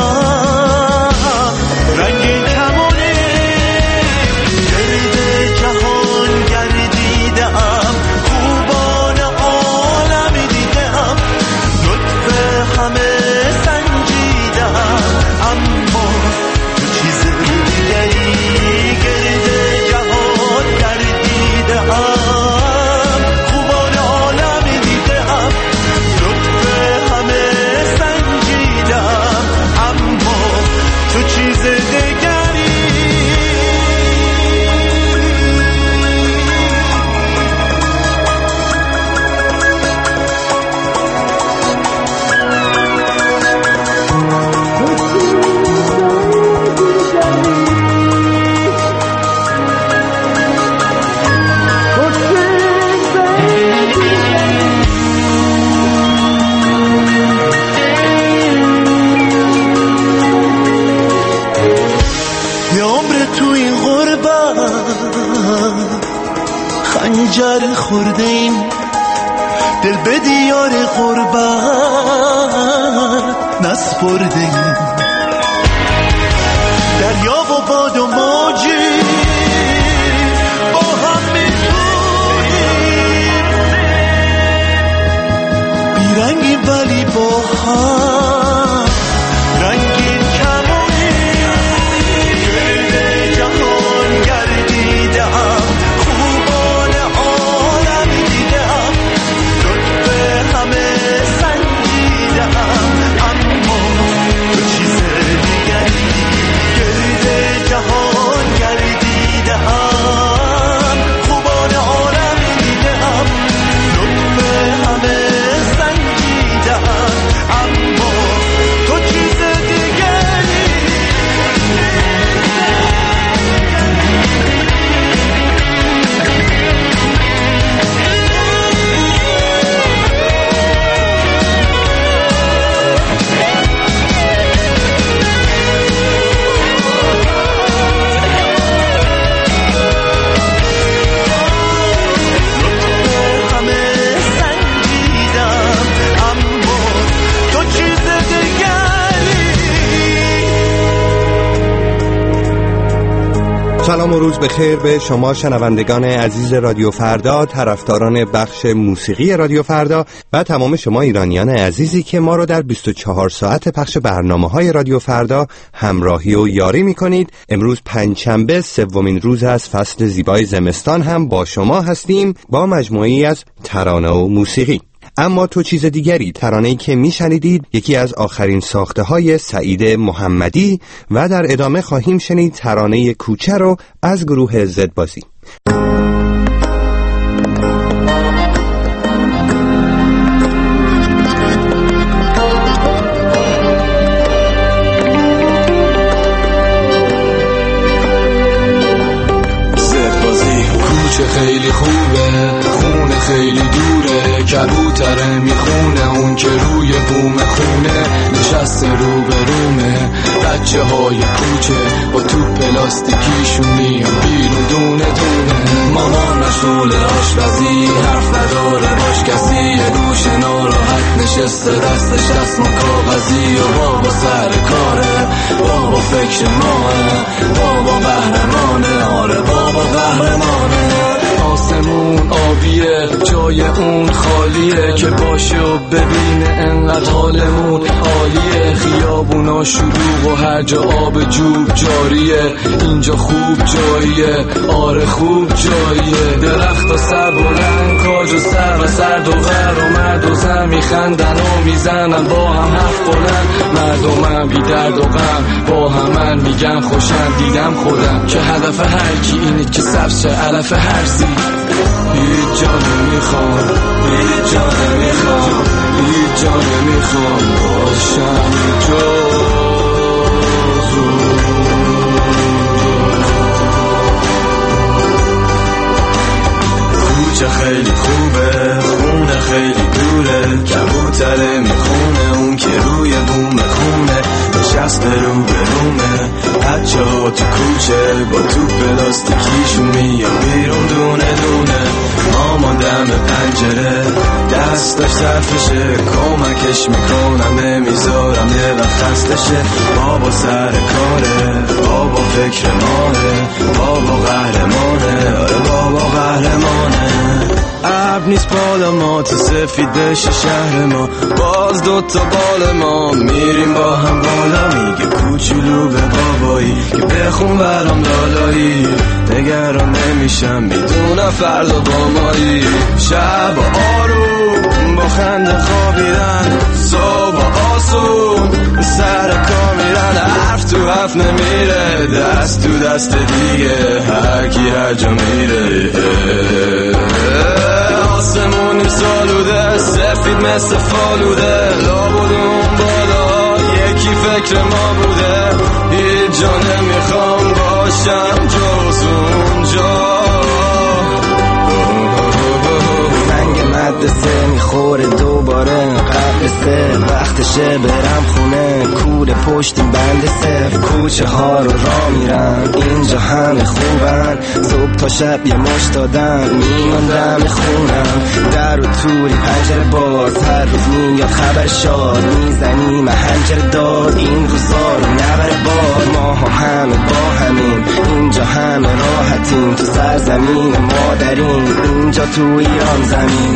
هم رنگین کمونه گرد جهان گردیدم خوبان عالم دیدم لطف همه سنجیدم اما تو چیز دیگری گرد جهان گردیدم خوبان عالم دیدم لطف همه سنجیدم اما تو چیز دیگری یه عمر تو این غربت خنجر خورده این دل به دیار غربت نسپرده این دریا و باد و موجی با هم میتونیم بیرنگی ولی با هم رنگین کمونیم گرد جهان گردیدم خوبان عالم دیدم لطف همه سنجیدم اما تو چیز دیگری گرد جهان گردیدم خوبان عالم دیدم لطف همه سنجیدم اما سلام و روز بخیر به شما شنوندگان عزیز رادیو فردا، طرفداران بخش موسیقی رادیو فردا و تمام شما ایرانیان عزیزی که ما رو در بیست و چهار ساعت پخش برنامه‌های رادیو فردا همراهی و یاری می‌کنید. امروز پنجشنبه سومین روز از فصل زیبای زمستان هم با شما هستیم با مجموعه‌ای از ترانه و موسیقی. اما تو چیز دیگری، ترانه‌ای که میشنیدید یکی از آخرین ساخته های سعید محمدی و در ادامه خواهیم شنید ترانه کوچه رو از گروه زدبازی. زدبازی کوچه خیلی خوبه، خونه خیلی دوره، کبوتره میخونه اون که روی بوم خونه نشسته رو به رومه. بچه های کوچه با تو پلاستیکیشون میان بیرون دونه دونه. مامان مشغول آشپزی، حرف نداره باش کسی، یه گوشه ناراحت نشسته دستش دست کاغذی. و بابا سر کاره، بابا فکر ماه، بابا قهرمانه، آره بابا قهرمانه. آسمون آبیه، جای اون خالیه، که باشه و ببینه انقدر حالمون عالیه. خیابونا شلوغ و هر جا آب جوب جاریه، اینجا خوب جاییه، آره خوب جاییه. درخت و سر بلند، کاج و سر و سرد و غر و مرد و زن میخندن و میزنن با هم حرف بلند. مردمم بی درد و غم با هم من میگن خوشم، دیدم خودم که هدف هر کی اینه که سبز شه علف هرسی. هیچ جا نمیخوام، هیچ جا نمیخوام، هیچ جا نمیخوام باشم جز کوچه خیلی خوبه، خونه خیلی دوره، کبوتره میخونه اون که روی بوم خونه نشسته رو به رومه. بچه ها تو کوچه با تو پلاستیکیشون میان بیرون دونه دونه. مامان دم پنجره دستش طرفشه، کمکش میکنم نمیذارم یه وقت خستشه. بابا سر کاره، بابا فکر ماه، بابا قهرمانه، آره بابا قهرمانه. ابر نیست بالا ما تو سفید بشه شهر ما، باز دوتا بال ما میریم با هم بالا. میگه کوچولو به بابایی که بخون برام لالایی، نگران نمیشم میدونم فردا با مایی. شب آروم با خنده خوابیدن، صبح آسون سر کار میرن، حرف تو حرف نمیره، دست تو دست دیگه هر کی هر جا میره. آسمونی سالوده، سفید مثل فالوده، لابد اون بالا یکی فکر ما بوده. هیچ جا نمیخوام باشم جز اونجا. زنگ مدرسه میخوره دوباره قبل سه، وقتشه برم خونه، کوره پشتیم بند صفر. کوچه ها رو را میرم، اینجا همه خوبن، صبح تا شب یه مش دادن میماندم خونم. در و توری پنجره باز، هر روز میاد خبر شاد، میزنیم هنجره داد این روزا رو نبره باد. ما همه با همین، اینجا همه راحتیم، تو سرزمین مادرین، اینجا تو ایران زمین.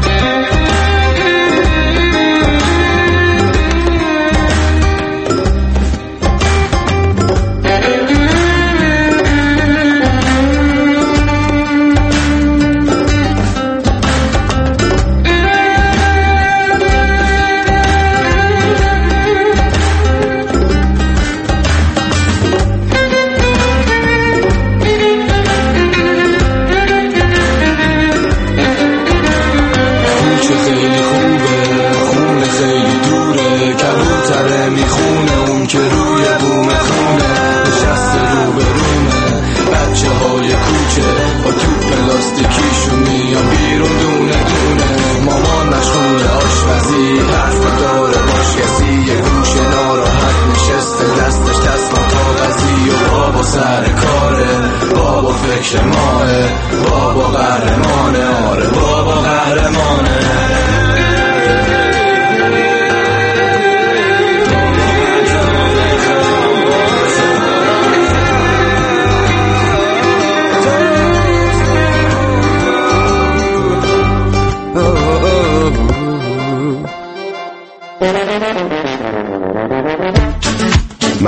فکر ماه، بابا قهرمانه، آره بابا قهرمانه.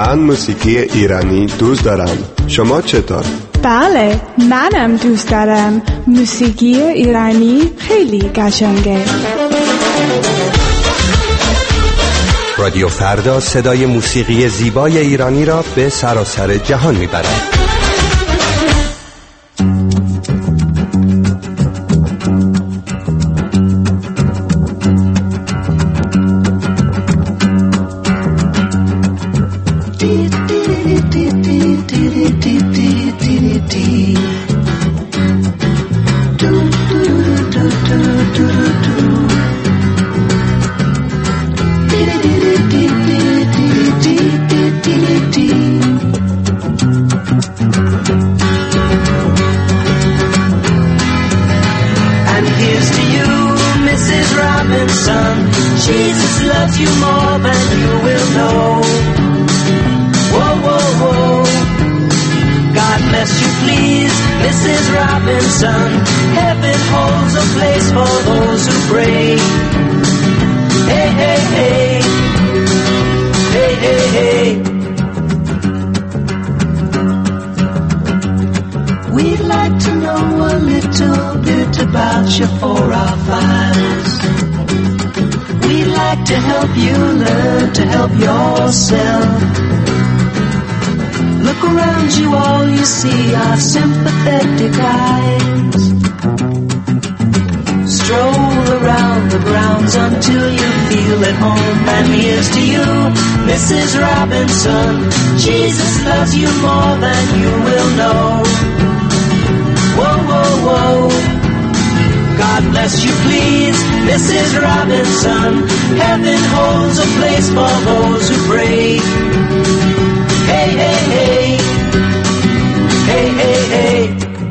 من موسیقی ایرانی دوست دارم. شما چطور؟ بله، منم دوست دارم. موسیقی ایرانی خیلی قشنگه. رادیو فردا صدای موسیقی زیبای ایرانی را به سراسر جهان میبرد. Sympathetic eyes stroll around the grounds until you feel at home. And here's to you, Missus Robinson. Jesus loves you more than you will know. Whoa, whoa, whoa. God bless you, please, Missus Robinson. Heaven holds a place for those who pray. Hey, hey, hey. Hey, hey, hey.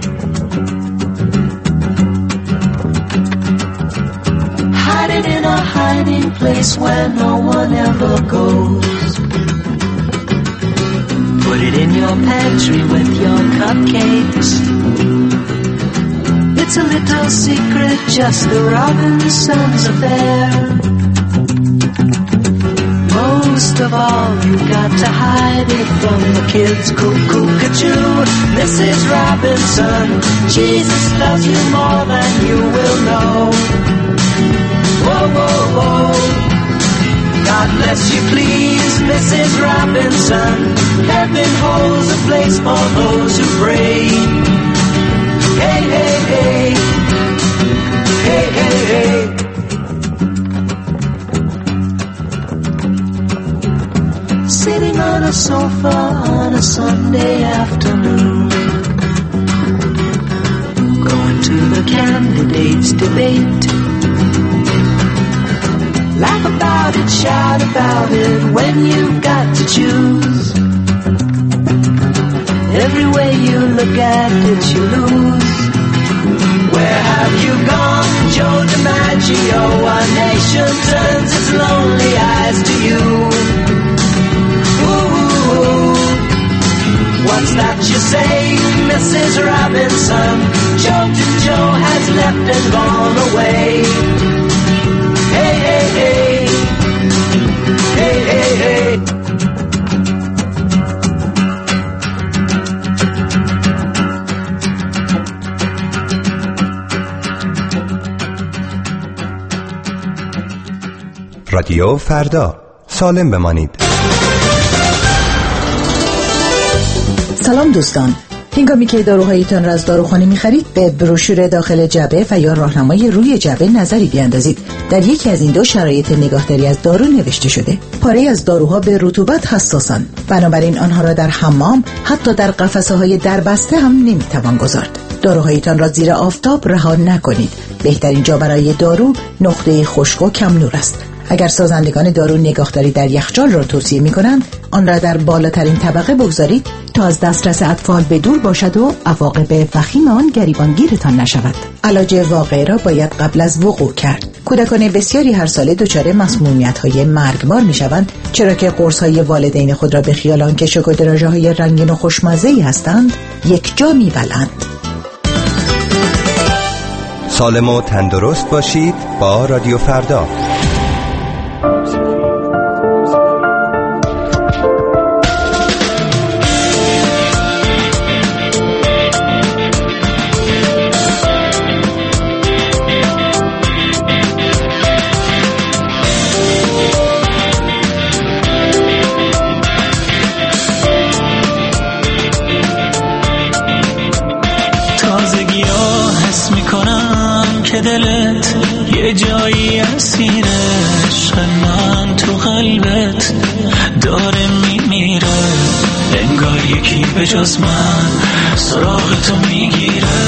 Hiding in a hiding place where no one ever goes. Put it in your pantry with your cupcakes. It's a little secret, just the Robinsons affair. Most of all, you got to hide it from the kids. Cuckoo-ca-choo, Missus Robinson. Jesus loves you more than you will know. Whoa, whoa, whoa. God bless you, please, Missus Robinson. Heaven holds a place for those who pray. Hey, hey, hey. Hey, hey, hey. Sitting on a sofa on a Sunday afternoon, going to the candidates' debate. Laugh about it, shout about it when you've got to choose. Every way you look at it, you lose. Where have you gone, Joe DiMaggio? Our nation turns its lonely eyes to you. What's that you say, Missus Robinson? Joltin' Joe has left and gone away. Hey, hey, hey. Hey, hey, hey. رادیو فردا، سالم بمانید. سلام دوستان، هنگامی که داروهایتان را از داروخانه می‌خرید به بروشور داخل جعبه و یا راهنمای روی جعبه نظری بیاندازید. در یکی از این دو شرایط نگهداری از دارو نوشته شده: پاره از داروها به رطوبت حساسند، بنابراین آنها را در حمام، حتی در قفسه‌های دربسته هم نمی‌توان گذارد. داروهایتان را زیر آفتاب رها نکنید. بهترین جا برای دارو نقطه خشک و کم نور است. اگر سازندگان دارو نگهداری در یخچال را توصیه می‌کنند، آن را در بالاترین طبقه بگذارید تا از دسترس اطفال به دور باشد و عواقب وخیم آن گریبانگیرتان نشود. علاج واقعی را باید قبل از وقوع کرد. کودکان بسیاری هر ساله دچار مسمومیت‌های مرگبار می‌شوند، چرا که قرص‌های والدین خود را به خیال آنکه شکردراژه‌های رنگین و خوشمزه‌ای هستند، یک جا می‌بلند. سالم و تندرست باشید با رادیو فردا. که دلت یه جایی اسیر عشق من تو قلبت داره میمیره، انگار یکی به جز من سراغ تو میگیره.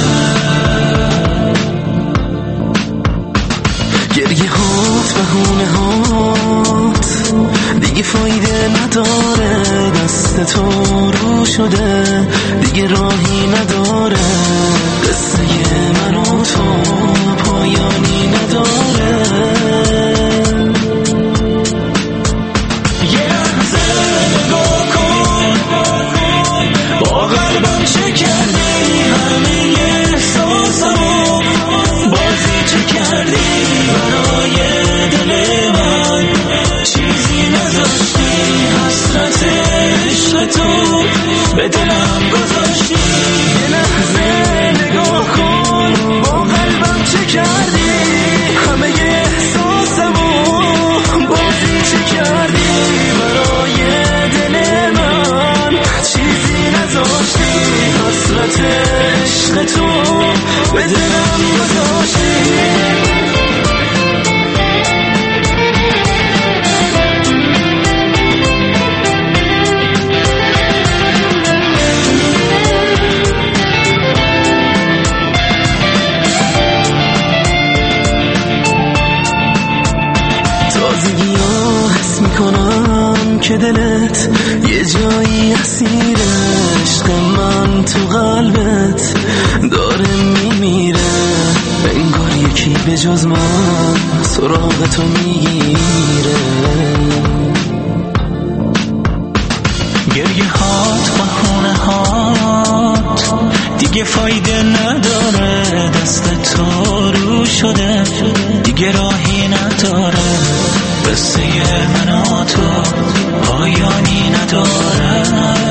گریه هات بهونه هات دیگه فایده نداره، دست تو رو شده دیگه راهی نداره، قصه من و تو پایانی نداره. یه لحظه نگاه کن با قلبم چه کردی، همه احساسمو بازی چه کردی برای دل من، چیزی نذاشتی حسرت عشق تو به دلم گذاشتی. یه لحظه نگاه کن با قلبم چه کردی، همه احساسمو بازی چه کردی برای دل من، چیزی نذاشتی حسرت عشق تو به دلم گذاشتی. میکنم که دلت یه جایی اسیر عشق من تو قلبت داره میمیره، انگار یکی به جز من سراغ تو میگیره. گریه هات بهونه هات دیگه فایده نداره، دست تو رو شده دیگه راهی نداره، قصه من و تو پایانی نداره.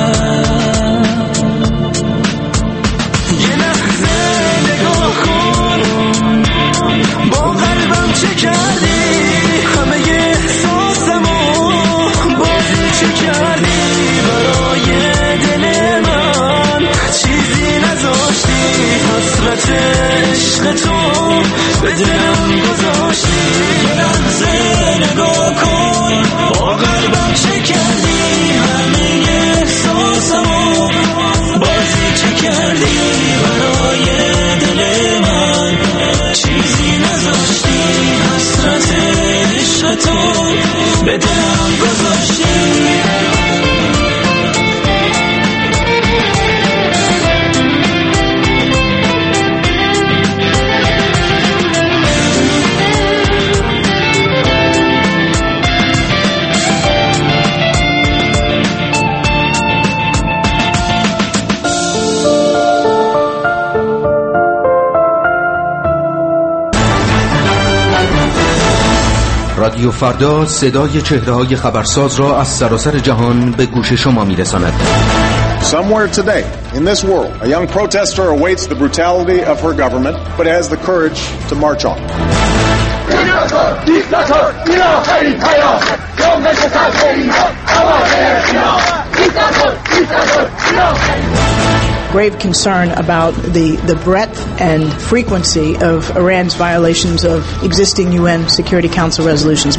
یه لحظه نگاه کن با قلبم چه کردی، همه احساسمو بازی چه کردی برای دل من، چیزی نذاشتی حسرت عشق تو به دلم گذاشتی. یه لحظه نگاه کن با قلبم چه کردی، همه احساسمو بازی چه کردی برای دل من، چیزی نذاشتی حسرت عشق تو به دلم گذاشتی. رادیو فردا صدای چهره‌های خبرساز را از سراسر جهان به گوش شما می‌رساند. Somewhere today in this world, a young protester awaits the brutality of her government, but has the courage to march on. Grave concern about the, the breadth and frequency of Iran's violations of existing U N Security Council resolutions.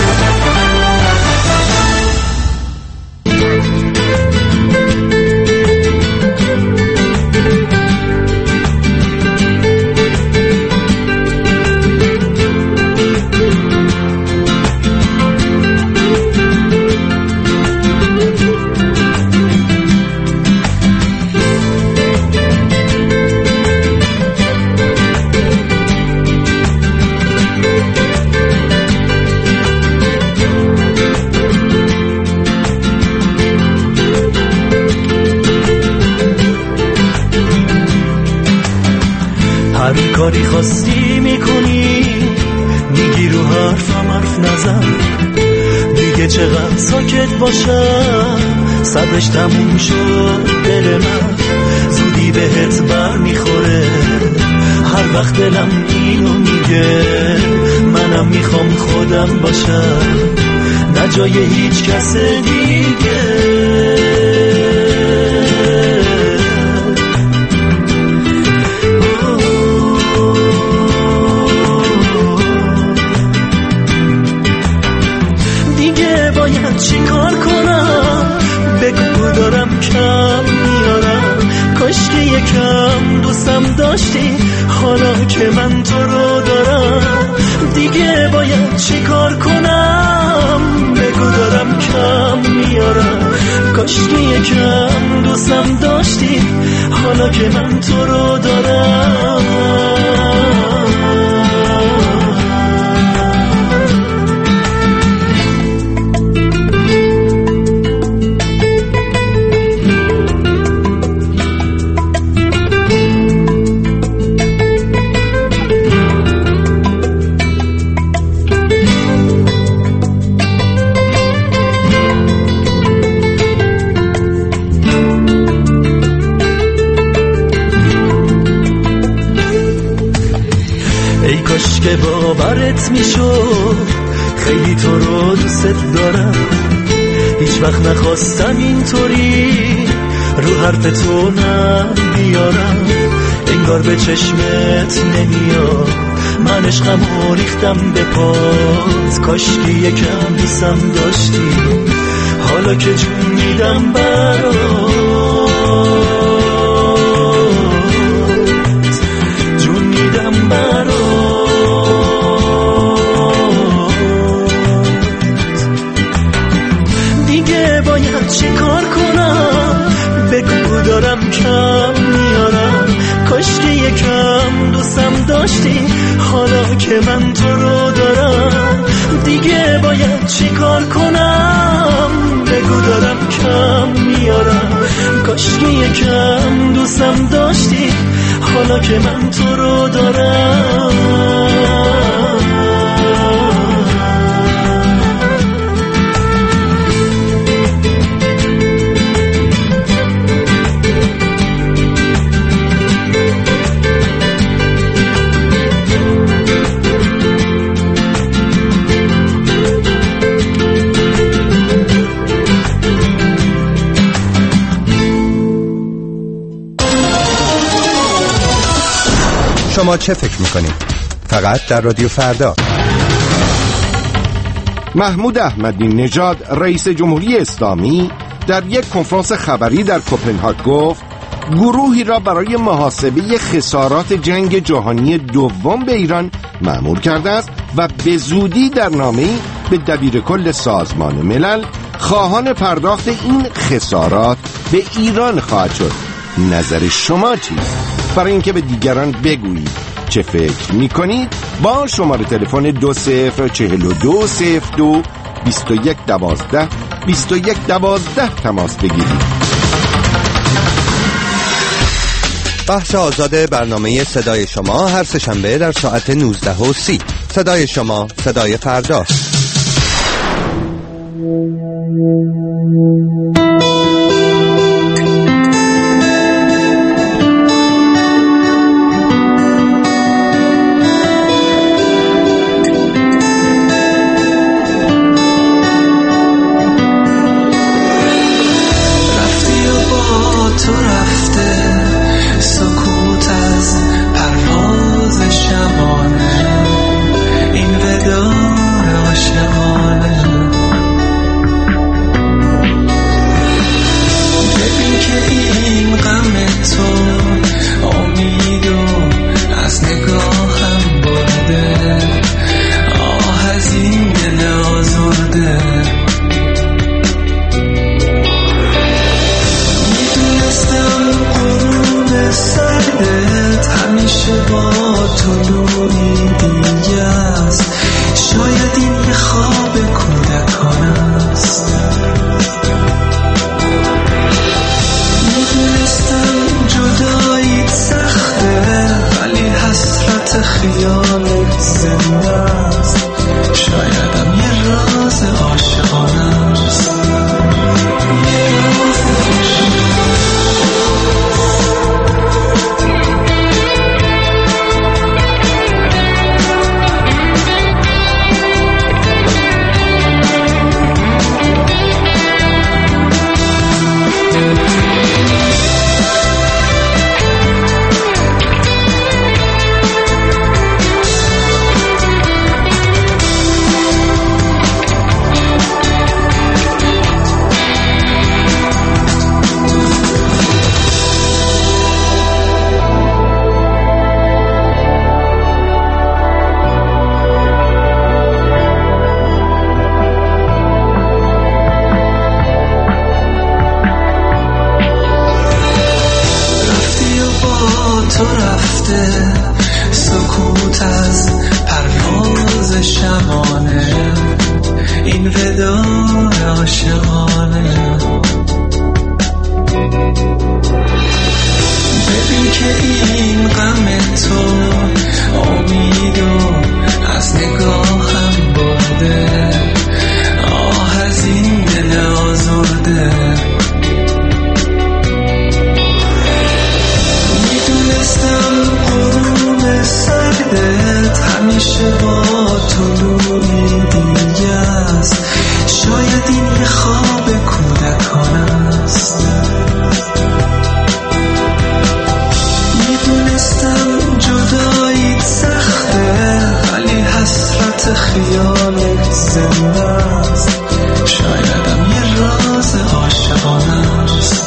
کاری خواستی میکنی، میگی رو حرفم حرف نزن، دیگه چقدر ساکت باشم، صبرش تموم شد دل من، زودی بهت بر میخوره، هر وقت دلم اینو میگه، منم میخوام خودم باشم، نه جای هیچ کس دیگه. دوستم داشتی، حالا که من تو رو دارم دیگه باید چی کار کنم؟ بگو دارم کم میارم، کاشکی یکم دوستم داشتی، حالا که من تو رو دارم. که باورت میشد خیلی تو رو دوست دارم، هیچ وقت نخواستم اینطوری رو حرف تو نمیارم، انگار به چشمت نمیاد من عشقمو ریختم به پات، کاشکی یکم دوستم داشتی، حالا که جون میدم برات، جون میدم برات. چی کار کنم؟ بگو دارم کم میارم، کاشکی یکم دوستم داشتی، حالا که من تو رو دارم دیگه باید چی کار کنم؟ بگو دارم کم میارم، کاشکی یکم دوستم داشتی، حالا که من تو رو دارم. شما چه فکر میکنید؟ فقط در رادیو فردا. محمود احمدی نژاد رئیس جمهوری اسلامی در یک کنفرانس خبری در کپنهاگ گفت گروهی را برای محاسبه خسارات جنگ جهانی دوم به ایران مأمور کرده است و به زودی در نامه‌ای به دبیرکل سازمان ملل خواهان پرداخت این خسارات به ایران خواهد شد. نظر شما چیست؟ برای اینکه به دیگران بگویید چه فکر میکنید با شماره تلفن دو صفر چهل و دو صفر دو بیست و یک دوازده بیست و یک دوازده تماس بگیرید. بحث آزاد برنامه صدای شما هر سه‌شنبه در ساعت نوزده و سی. صدای شما، صدای فردا. رفته، سکوت از پرواز شبانه، این وداع عاشقانه. ببین که این غم تو امیدو از نگاهم برده، آه از این دل آزرده. میدونستم غروب سردت همیشه با طلوعی دیگه است، شاید این یه خواب کودکانه است. میدونستم جدایی سخته، ولی حسرت خیالت زنده است، شایدم یه راز عاشقانه است.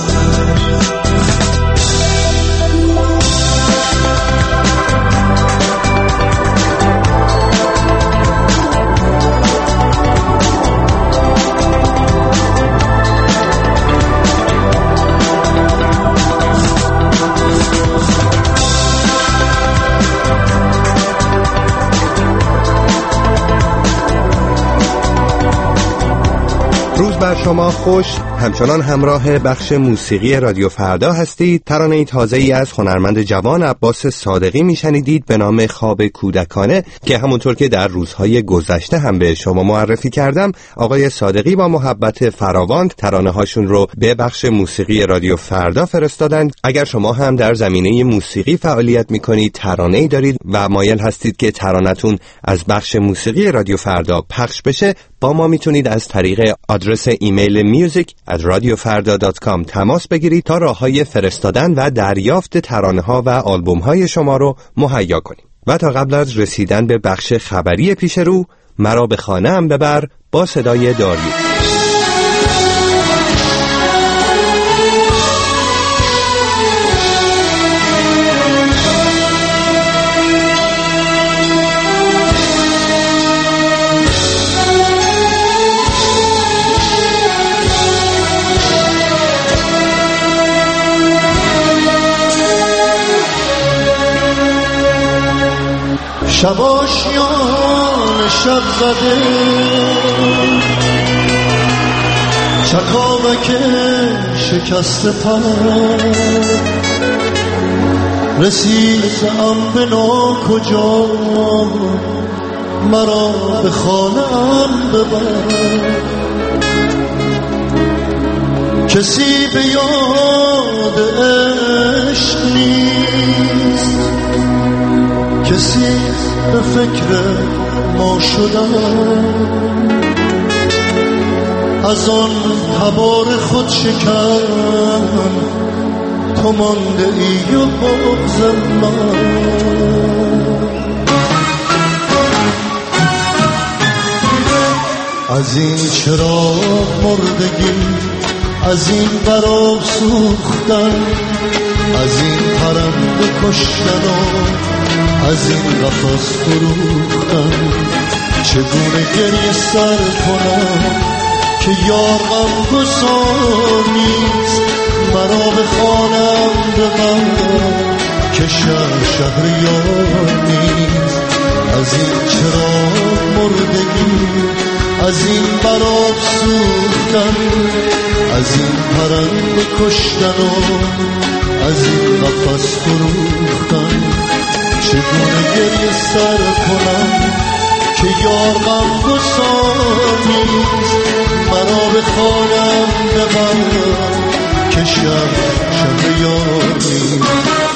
روز بر شما خوش. همچنان همراه بخش موسیقی رادیو فردا هستید. ترانه تازه ای از هنرمند جوان عباس صادقی میشنیدید به نام خواب کودکانه که همونطور که در روزهای گذشته هم به شما معرفی کردم، آقای صادقی با محبت فراوان ترانه هاشون رو به بخش موسیقی رادیو فردا فرستادن. اگر شما هم در زمینه موسیقی فعالیت میکنید، ترانه‌ای دارید و مایل هستید که ترانتون از بخش موسیقی رادیو فردا پخش بشه، با ما میتونید از طریق آدرس ایمیل میوزیک ات رادیو فردا دات کام تماس بگیرید تا راههای فرستادن و دریافت ترانه‌ها و آلبوم‌های شما رو مهیا کنیم. و تا قبل از رسیدن به بخش خبری پیش رو، مرا به خانه‌ام ببر با صدای داریوش. شب آشیان شب زده، چکاوک شکست پر، رسیدم به ناکجا، مرا به خانه‌ام ببر. کسی به یاد عشق نیست، کسی به فکر ما شدن، از آن تبار خود شکن تو مانده ای و بغض من. از این چراغ مردگی، از این براب سوختن، از این پرنده کشتن و از این قفس فروختن. چگونه گریه سر کنم که یار غمگسار نیست، مرا به خانم ببر که شهر شهر یار نیست. از این چراغ مردگی، از این براب سوختن، از این پرنده کشتن و از این قفس فروختن. چگونه گریه سر کنم که یار غمگسار نیست، مرا به خانم ببر که شب شب یار نیست.